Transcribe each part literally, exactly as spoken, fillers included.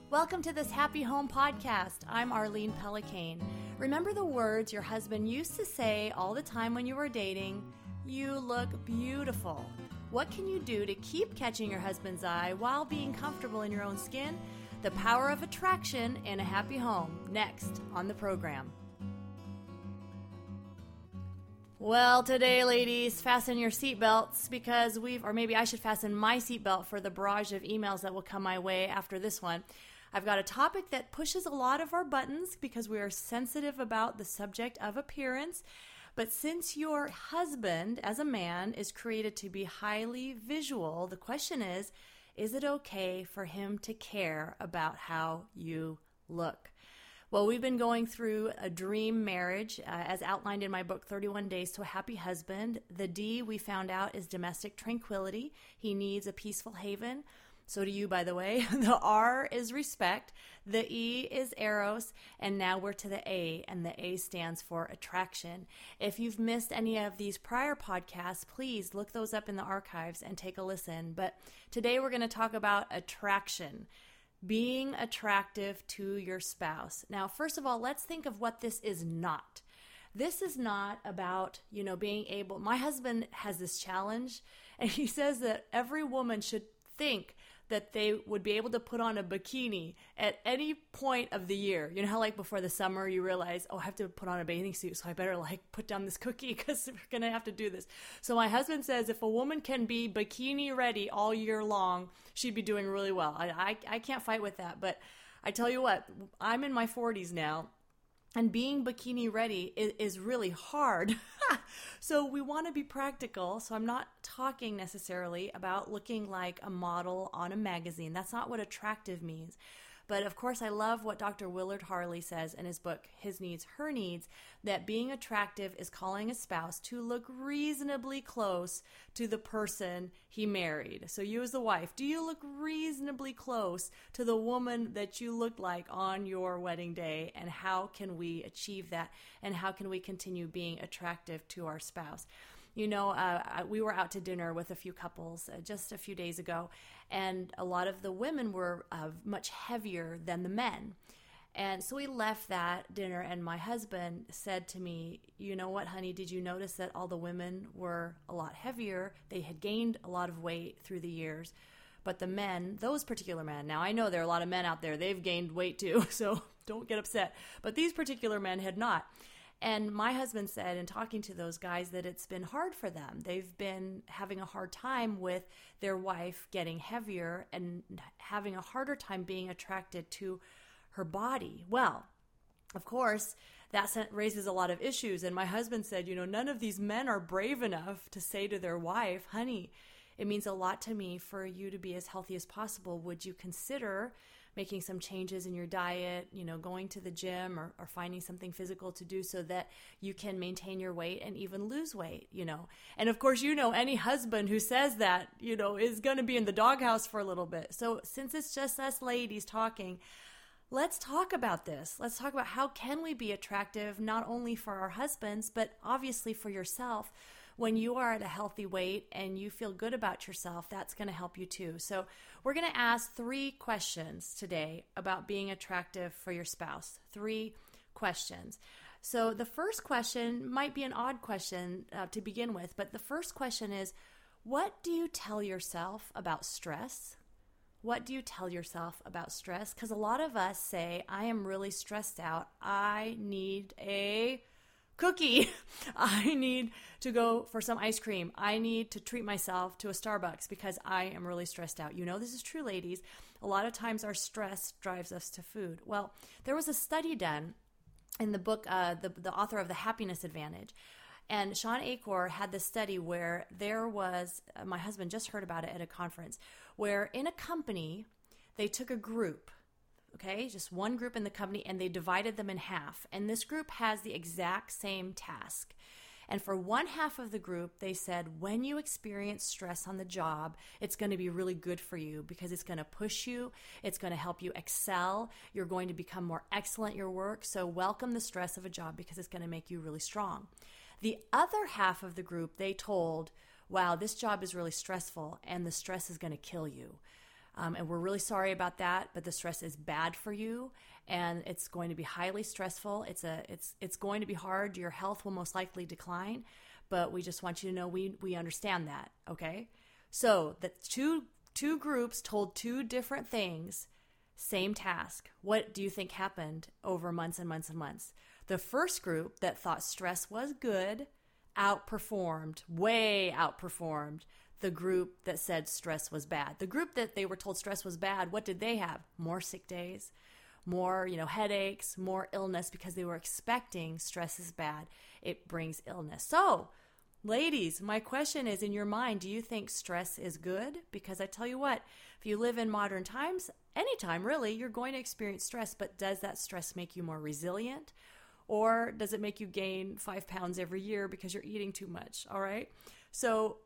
Welcome to this Happy Home podcast. I'm Arlene Pellicane. Remember the words your husband used to say all the time when you were dating? You look beautiful. What can you do to keep catching your husband's eye while being comfortable in your own skin? The power of attraction in a happy home. Next on the program. Well, today, ladies, fasten your seatbelts because we've, or maybe I should fasten my seatbelt for the barrage of emails that will come my way after this one. I've got a topic that pushes a lot of our buttons because we are sensitive about the subject of appearance. But since your husband, as a man, is created to be highly visual, the question is, is it okay for him to care about how you look? Well, we've been going through a dream marriage, uh, as outlined in my book, thirty-one Days to a Happy Husband. The D, we found out, is domestic tranquility. He needs a peaceful haven. So do you, by the way. The R is respect. The E is eros. And now we're to the A, and the A stands for attraction. If you've missed any of these prior podcasts, please look those up in the archives and take a listen. But today we're going to talk about attraction. Being attractive to your spouse. Now, first of all, let's think of what this is not. This is not about, you know, being able, my husband has this challenge, and he says that every woman should think that they would be able to put on a bikini at any point of the year. You know how like before the summer you realize, oh, I have to put on a bathing suit, so I better like put down this cookie because we're going to have to do this. So my husband says if a woman can be bikini ready all year long, she'd be doing really well. I, I, I can't fight with that, but I tell you what, I'm in my forties now. And being bikini ready is, is really hard. So we want to be practical. So I'm not talking necessarily about looking like a model on a magazine. That's not what attractive means. But of course, I love what Doctor Willard Harley says in his book, His Needs, Her Needs, that being attractive is calling a spouse to look reasonably close to the person he married. So you as the wife, do you look reasonably close to the woman that you looked like on your wedding day? And how can we achieve that? And how can we continue being attractive to our spouse? You know, uh, we were out to dinner with a few couples uh, just a few days ago, and a lot of the women were uh, much heavier than the men. And so we left that dinner, and my husband said to me, you know what, honey, did you notice that all the women were a lot heavier? They had gained a lot of weight through the years. But the men, those particular men, now I know there are a lot of men out there, they've gained weight too, so don't get upset. But these particular men had not. And my husband said in talking to those guys that it's been hard for them. They've been having a hard time with their wife getting heavier and having a harder time being attracted to her body. Well, of course, that raises a lot of issues. And my husband said, you know, none of these men are brave enough to say to their wife, honey, it means a lot to me for you to be as healthy as possible. Would you consider making some changes in your diet, you know, going to the gym or, or finding something physical to do so that you can maintain your weight and even lose weight, you know? And of course, you know, any husband who says that, you know, is going to be in the doghouse for a little bit. So since it's just us ladies talking, let's talk about this. Let's talk about how can we be attractive, not only for our husbands, but obviously for yourself. When you are at a healthy weight and you feel good about yourself, that's going to help you too. So we're going to ask three questions today about being attractive for your spouse. Three questions. So the first question might be an odd question uh, to begin with, but the first question is, what do you tell yourself about stress? What do you tell yourself about stress? Because a lot of us say, I am really stressed out. I need a cookie. I need to go for some ice cream. I need to treat myself to a Starbucks because I am really stressed out. You know, this is true, ladies. A lot of times our stress drives us to food. Well, there was a study done in the book, uh, the, the author of The Happiness Advantage. And Sean Achor had this study where there was, uh, my husband just heard about it at a conference, where in a company, they took a group, okay, just one group in the company, and they divided them in half. And this group has the exact same task. And for one half of the group, they said, when you experience stress on the job, it's going to be really good for you because it's going to push you. It's going to help you excel. You're going to become more excellent at your work. So welcome the stress of a job because it's going to make you really strong. The other half of the group, they told, wow, this job is really stressful and the stress is going to kill you. Um, and we're really sorry about that, but the stress is bad for you, and it's going to be highly stressful. It's a, it's, it's going to be hard. Your health will most likely decline, but we just want you to know we, we understand that. Okay. So the two, two groups told two different things, same task. What do you think happened over months and months and months? The first group that thought stress was good outperformed, way outperformed the group that said stress was bad. The group that they were told stress was bad, what did they have? More sick days, more, you know, headaches, more illness, because they were expecting stress is bad. It brings illness. So, ladies, my question is, in your mind, do you think stress is good? Because I tell you what, if you live in modern times, anytime really, you're going to experience stress, but does that stress make you more resilient? Or does it make you gain five pounds every year because you're eating too much? All right. So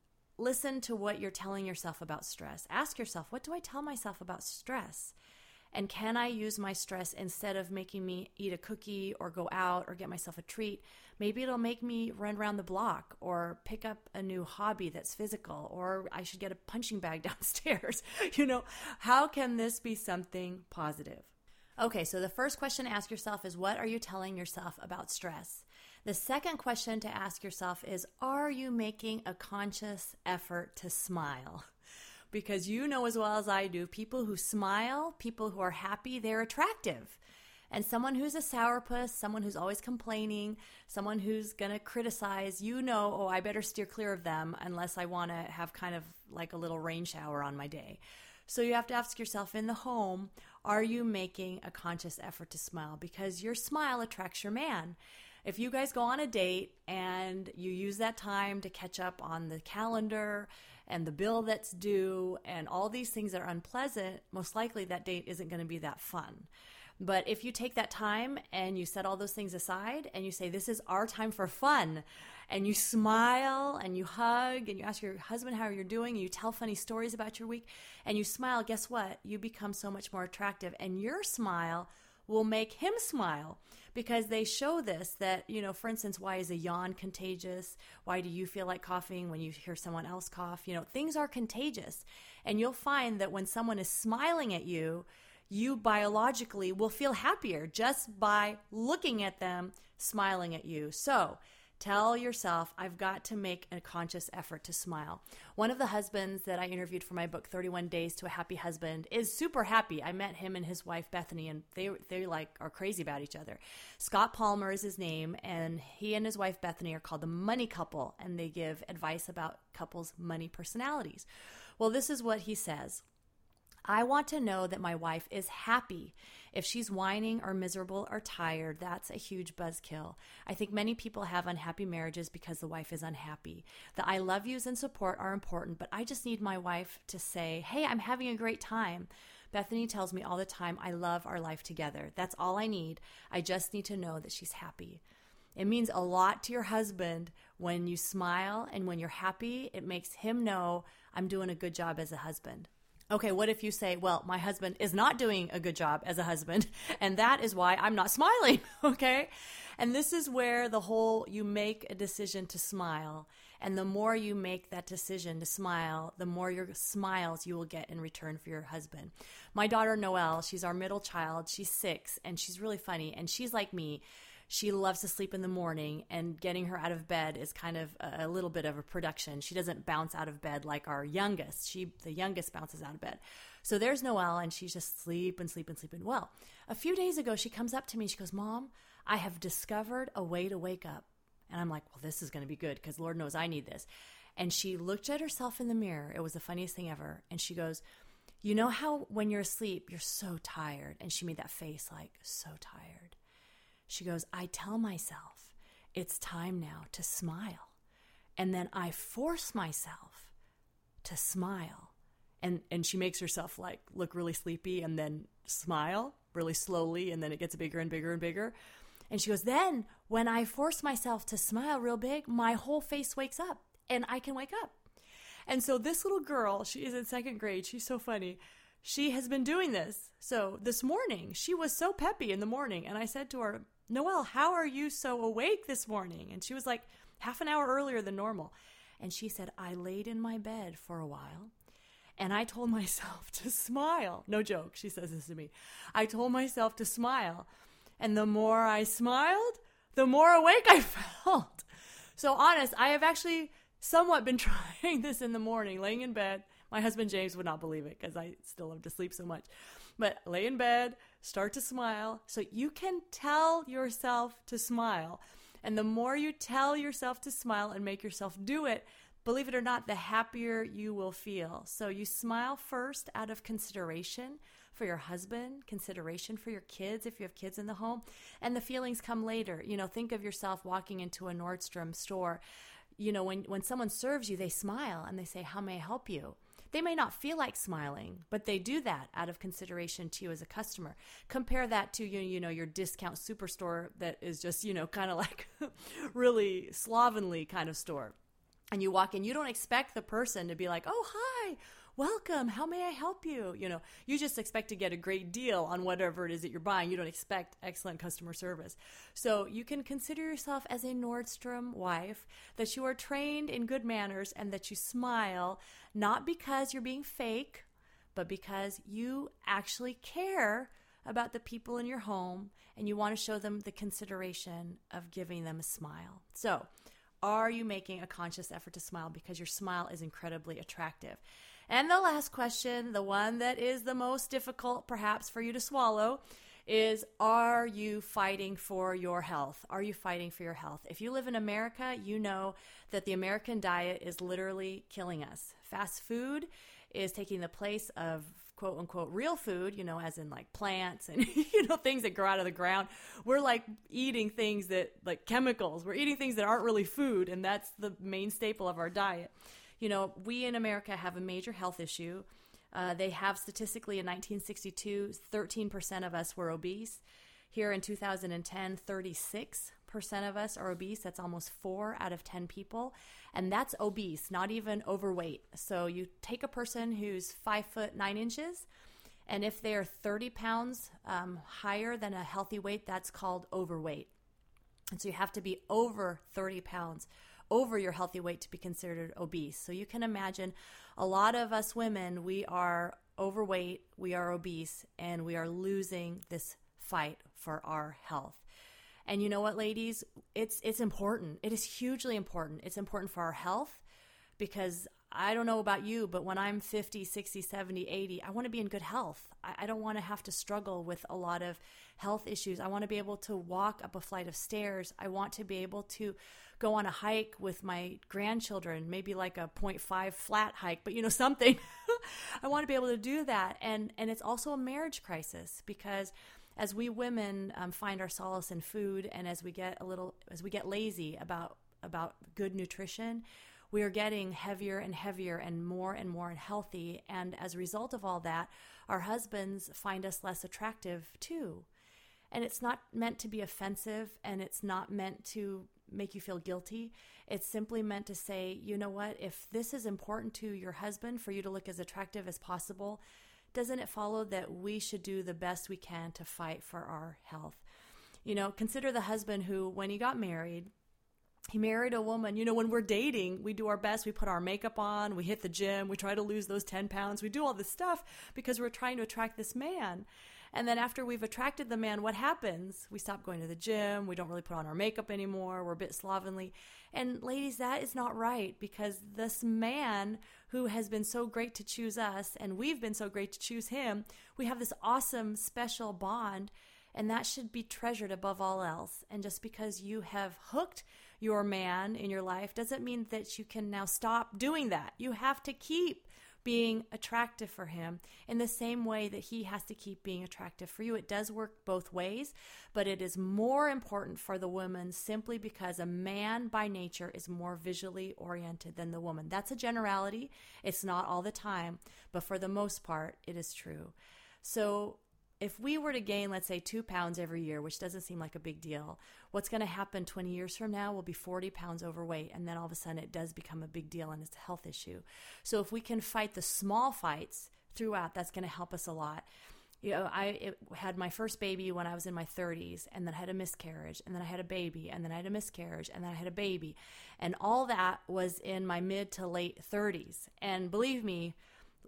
listen to what you're telling yourself about stress. Ask yourself, what do I tell myself about stress? And can I use my stress instead of making me eat a cookie or go out or get myself a treat? Maybe it'll make me run around the block or pick up a new hobby that's physical, or I should get a punching bag downstairs. You know, how can this be something positive? Okay, so the first question to ask yourself is, what are you telling yourself about stress? The second question to ask yourself is, are you making a conscious effort to smile? Because you know as well as I do, people who smile, people who are happy, they're attractive. And someone who's a sourpuss, someone who's always complaining, someone who's going to criticize, you know, oh, I better steer clear of them unless I want to have kind of like a little rain shower on my day. So you have to ask yourself in the home, are you making a conscious effort to smile? Because your smile attracts your man. If you guys go on a date and you use that time to catch up on the calendar and the bill that's due and all these things that are unpleasant, most likely that date isn't going to be that fun. But if you take that time and you set all those things aside and you say, this is our time for fun, and you smile and you hug and you ask your husband how you're doing, and you tell funny stories about your week and you smile, guess what? You become so much more attractive, and your smile will make him smile, because they show this that, you know, for instance, why is a yawn contagious? Why do you feel like coughing when you hear someone else cough? You know, things are contagious. And you'll find that when someone is smiling at you, you biologically will feel happier just by looking at them smiling at you. So tell yourself, I've got to make a conscious effort to smile. One of the husbands that I interviewed for my book, thirty-one days to a Happy Husband, is super happy. I met him and his wife, Bethany, and they they like are crazy about each other. Scott Palmer is his name, and he and his wife, Bethany, are called the Money Couple, and they give advice about couples' money personalities. Well, this is what he says. I want to know that my wife is happy. If she's whining or miserable or tired, that's a huge buzzkill. I think many people have unhappy marriages because the wife is unhappy. The I love yous and support are important, but I just need my wife to say, hey, I'm having a great time. Bethany tells me all the time, I love our life together. That's all I need. I just need to know that she's happy. It means a lot to your husband when you smile and when you're happy. It makes him know I'm doing a good job as a husband. Okay, what if you say, well, my husband is not doing a good job as a husband, and that is why I'm not smiling, okay? And this is where the whole, you make a decision to smile, and the more you make that decision to smile, the more your smiles you will get in return for your husband. My daughter, Noelle, she's our middle child. She's six, and she's really funny, and she's like me. She loves to sleep in the morning, and getting her out of bed is kind of a, a little bit of a production. She doesn't bounce out of bed like our youngest. She, the youngest bounces out of bed. So there's Noelle, and she's just sleeping, sleeping, sleeping. Well, a few days ago, she comes up to me. She goes, Mom, I have discovered a way to wake up. And I'm like, well, this is going to be good because Lord knows I need this. And she looked at herself in the mirror. It was the funniest thing ever. And she goes, you know how when you're asleep, you're so tired? And she made that face like, so tired. She goes, I tell myself it's time now to smile. And then I force myself to smile. And and she makes herself like look really sleepy and then smile really slowly. And then it gets bigger and bigger and bigger. And she goes, then when I force myself to smile real big, my whole face wakes up and I can wake up. And so this little girl, she is in second grade. She's so funny. She has been doing this. So this morning, she was so peppy in the morning. And I said to her, Noelle, how are you so awake this morning? And she was like half an hour earlier than normal. And she said, I laid in my bed for a while And I told myself to smile. No joke. She says this to me. I told myself to smile. And the more I smiled, the more awake I felt. So honest, I have actually somewhat been trying this in the morning, laying in bed. My husband James would not believe it because I still love to sleep so much. But lay in bed, start to smile. So you can tell yourself to smile. And the more you tell yourself to smile and make yourself do it, believe it or not, the happier you will feel. So you smile first out of consideration for your husband, consideration for your kids if you have kids in the home, and the feelings come later. You know, think of yourself walking into a Nordstrom store. You know, when, when someone serves you, they smile and they say, "How may I help you?" They may not feel like smiling, but they do that out of consideration to you as a customer. Compare that to, you, you know, your discount superstore that is just, you know, kind of like really slovenly kind of store. And you walk in, you don't expect the person to be like, "Oh, hi, welcome, how may I help you?" You know, you just expect to get a great deal on whatever it is that you're buying. You don't expect excellent customer service. So you can consider yourself as a Nordstrom wife, that you are trained in good manners and that you smile, not because you're being fake, but because you actually care about the people in your home and you want to show them the consideration of giving them a smile. So, are you making a conscious effort to smile? Because your smile is incredibly attractive. And the last question, the one that is the most difficult perhaps for you to swallow, is are you fighting for your health? Are you fighting for your health? If you live in America, you know that the American diet is literally killing us. Fast food is taking the place of quote unquote real food, you know, as in like plants and, you know, things that grow out of the ground. We're like eating things that like chemicals. We're eating things that aren't really food. And that's the main staple of our diet. You know, we in America have a major health issue. Uh, they have statistically in nineteen sixty-two, thirteen percent of us were obese. Here in two thousand ten, thirty-six percent of us are obese. That's almost four out of ten people. And that's obese, not even overweight. So you take a person who's five foot nine inches, and if they are thirty pounds um, higher than a healthy weight, that's called overweight. And so you have to be over thirty pounds over your healthy weight to be considered obese. So you can imagine a lot of us women, we are overweight, we are obese, and we are losing this fight for our health. And you know what, ladies? It's it's important. It is hugely important. It's important for our health because I don't know about you, but when I'm fifty, sixty, seventy, eighty, I want to be in good health. I, I don't want to have to struggle with a lot of health issues. I want to be able to walk up a flight of stairs. I want to be able to go on a hike with my grandchildren, maybe like a point five flat hike, but you know, something. I want to be able to do that. And, and it's also a marriage crisis because as we women um, find our solace in food, and as we get a little, as we get lazy about about good nutrition, we are getting heavier and heavier and more and more unhealthy. And as a result of all that, our husbands find us less attractive too. And it's not meant to be offensive, and it's not meant to make you feel guilty. It's simply meant to say, you know what, if this is important to your husband for you to look as attractive as possible, doesn't it follow that we should do the best we can to fight for our health? You know, consider the husband who, when he got married, he married a woman. You know, when we're dating, we do our best. We put our makeup on, we hit the gym, we try to lose those ten pounds. We do all this stuff because we're trying to attract this man. And then after we've attracted the man, what happens? We stop going to the gym. We don't really put on our makeup anymore. We're a bit slovenly. And ladies, that is not right, because this man who has been so great to choose us, and we've been so great to choose him, we have this awesome special bond, and that should be treasured above all else. And just because you have hooked your man in your life doesn't mean that you can now stop doing that. You have to keep being attractive for him in the same way that he has to keep being attractive for you. It does work both ways, but it is more important for the woman simply because a man by nature is more visually oriented than the woman. That's a generality. It's not all the time, but for the most part, it is true. So if we were to gain, let's say, two pounds every year, which doesn't seem like a big deal, what's going to happen twenty years from now will be forty pounds overweight. And then all of a sudden it does become a big deal and it's a health issue. So if we can fight the small fights throughout, that's going to help us a lot. You know, I it, had my first baby when I was in my thirties, and then I had a miscarriage, and then I had a baby, and then I had a miscarriage, and then I had a baby. And all that was in my mid to late thirties. And believe me,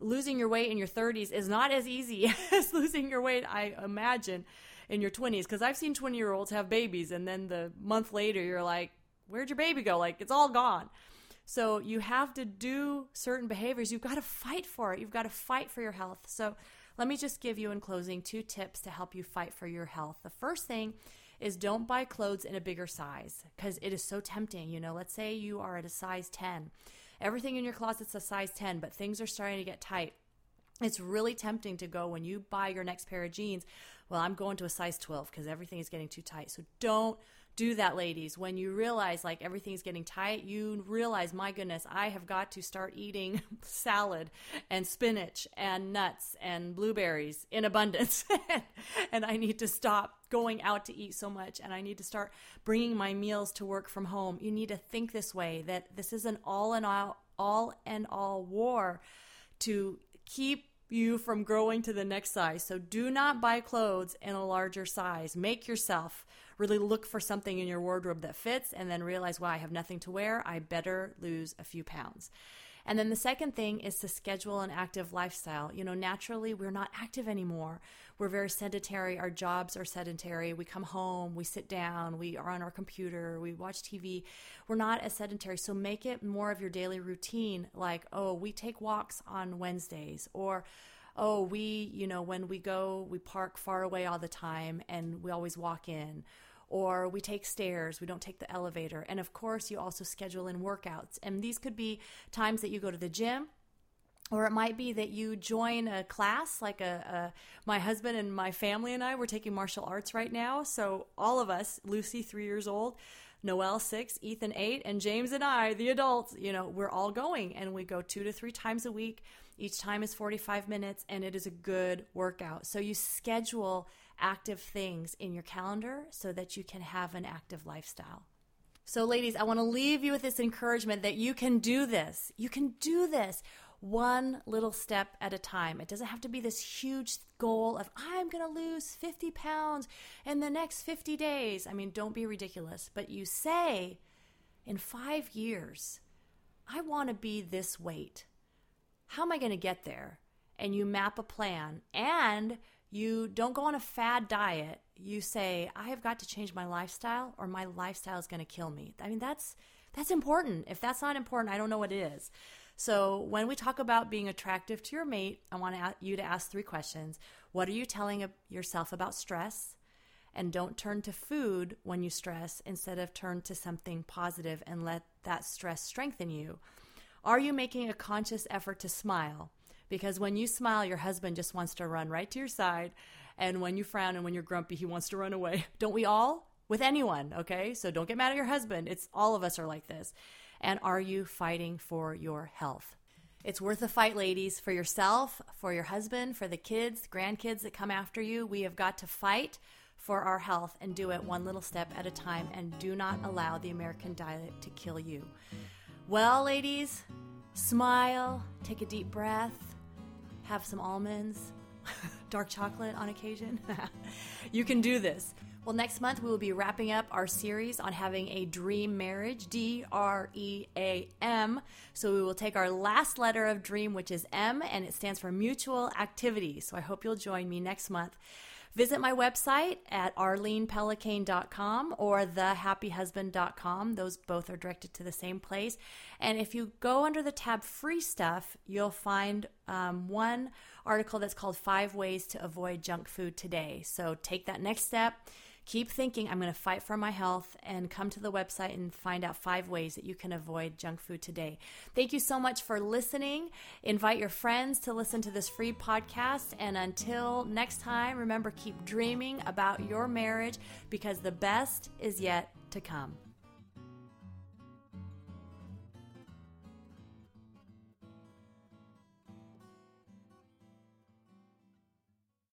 losing your weight in your thirties is not as easy as losing your weight, I imagine, in your twenties. Because I've seen twenty-year-olds have babies, and then the month later, you're like, where'd your baby go? Like, it's all gone. So you have to do certain behaviors. You've got to fight for it. You've got to fight for your health. So let me just give you, in closing, two tips to help you fight for your health. The first thing is don't buy clothes in a bigger size, because it is so tempting. You know, let's say you are at a size ten. Everything in your closet's a size ten, but things are starting to get tight. It's really tempting to go, when you buy your next pair of jeans, well, I'm going to a size twelve because everything is getting too tight. So don't do that, ladies. When you realize like everything's getting tight, you realize, my goodness, I have got to start eating salad and spinach and nuts and blueberries in abundance. And I need to stop going out to eat so much, and I need to start bringing my meals to work from home. You need to think this way, that this is an all and all, all and all war to keep you from growing to the next size. So do not buy clothes in a larger size. Make yourself really look for something in your wardrobe that fits, and then realize, wow, I have nothing to wear. I better lose a few pounds. And then the second thing is to schedule an active lifestyle. You know, naturally, we're not active anymore. We're very sedentary. Our jobs are sedentary. We come home, we sit down, we are on our computer, we watch T V. We're not as sedentary. So make it more of your daily routine. Like, oh, we take walks on Wednesdays, or oh, we, you know, when we go, we park far away all the time and we always walk in. Or we take stairs, we don't take the elevator. And of course, you also schedule in workouts. And these could be times that you go to the gym, or it might be that you join a class, like a, a my husband and my family and I, we're taking martial arts right now. So all of us, Lucy, three years old, Noelle, six, Ethan, eight, and James and I, the adults, you know, we're all going, and we go two to three times a week. Each time is forty-five minutes, and it is a good workout. So you schedule active things in your calendar so that you can have an active lifestyle. So ladies, I want to leave you with this encouragement that you can do this. You can do this one little step at a time. It doesn't have to be this huge goal of, I'm going to lose fifty pounds in the next fifty days. I mean, don't be ridiculous. But you say, in five years, I want to be this weight. How am I going to get there? And you map a plan, and you don't go on a fad diet. You say, I have got to change my lifestyle, or my lifestyle is going to kill me. I mean, that's that's important. If that's not important, I don't know what is. So when we talk about being attractive to your mate, I want you to ask three questions. What are you telling yourself about stress? And don't turn to food when you stress. Instead of turn to something positive and let that stress strengthen you. Are you making a conscious effort to smile? Because when you smile, your husband just wants to run right to your side. And when you frown and when you're grumpy, he wants to run away. Don't we all? With anyone, okay? So don't get mad at your husband. It's all of us are like this. And are you fighting for your health? It's worth the fight, ladies, for yourself, for your husband, for the kids, grandkids that come after you. We have got to fight for our health and do it one little step at a time, and do not allow the American diet to kill you. Well, ladies, smile, take a deep breath, have some almonds, dark chocolate on occasion. You can do this. Well, next month we will be wrapping up our series on having a dream marriage, D R E A M. So we will take our last letter of dream, which is M, and it stands for mutual activity. So I hope you'll join me next month. Visit my website at arlene pellicane dot com or the happy husband dot com. Those both are directed to the same place. And if you go under the tab free stuff, you'll find um, one article that's called Five Ways to Avoid Junk Food Today. So take that next step. Keep thinking, I'm going to fight for my health, and come to the website and find out five ways that you can avoid junk food today. Thank you so much for listening. Invite your friends to listen to this free podcast. And until next time, remember, keep dreaming about your marriage, because the best is yet to come.